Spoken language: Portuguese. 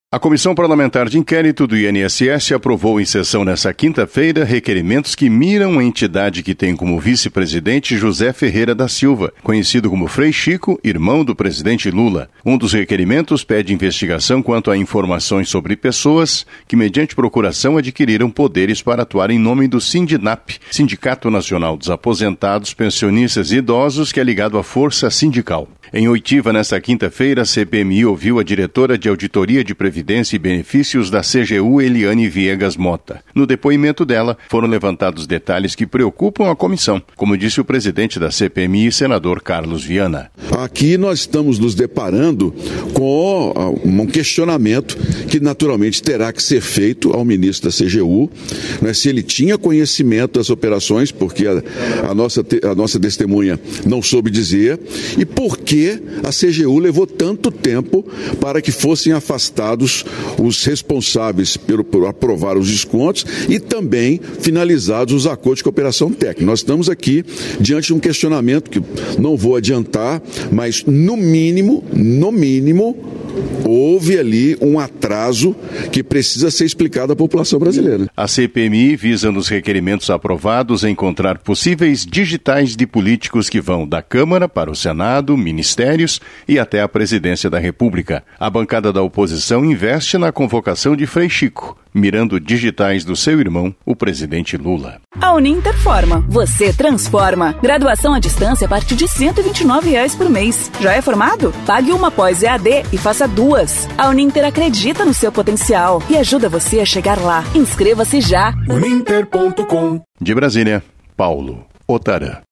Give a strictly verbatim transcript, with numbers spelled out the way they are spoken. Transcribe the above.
A Comissão Parlamentar de Inquérito do I N S S aprovou em sessão nesta quinta-feira requerimentos que miram a entidade que tem como vice-presidente José Ferreira da Silva, conhecido como Frei Chico, irmão do presidente Lula. Um dos requerimentos pede investigação quanto a informações sobre pessoas que, mediante procuração, adquiriram poderes para atuar em nome do Sindinap, Sindicato Nacional dos Aposentados, Pensionistas e Idosos, que é ligado à Força Sindical. Em oitiva, nesta quinta-feira, a C P M I ouviu a diretora de Auditoria de Previdência e Benefícios da C G U, Eliane Viegas Mota. No depoimento dela, foram levantados detalhes que preocupam a comissão, como disse o presidente da C P M I, senador Carlos Viana. Aqui nós estamos nos deparando com um questionamento que naturalmente terá que ser feito ao ministro da C G U, né, se ele tinha conhecimento das operações, porque a, a, nossa, a nossa testemunha não soube dizer, e por que a C G U levou tanto tempo para que fossem afastados os responsáveis pelo, por aprovar os descontos e também finalizados os acordos de cooperação técnica. Nós estamos aqui diante de um questionamento que não vou adiantar, mas no mínimo, no mínimo, houve ali um atraso que precisa ser explicado à população brasileira. A C P M I visa nos requerimentos aprovados encontrar possíveis digitais de políticos que vão da Câmara para o Senado, ministérios e até a presidência da República. A bancada da oposição investe na convocação de Frei Chico, mirando digitais do seu irmão, o presidente Lula. A Uninter forma, você transforma. Graduação à distância a partir de cento e vinte e nove reais por mês. Já é formado? Pague uma pós-E A D e faça duas. A Uninter acredita no seu potencial e ajuda você a chegar lá. Inscreva-se já. uninter ponto com. De Brasília, Paulo Otarã.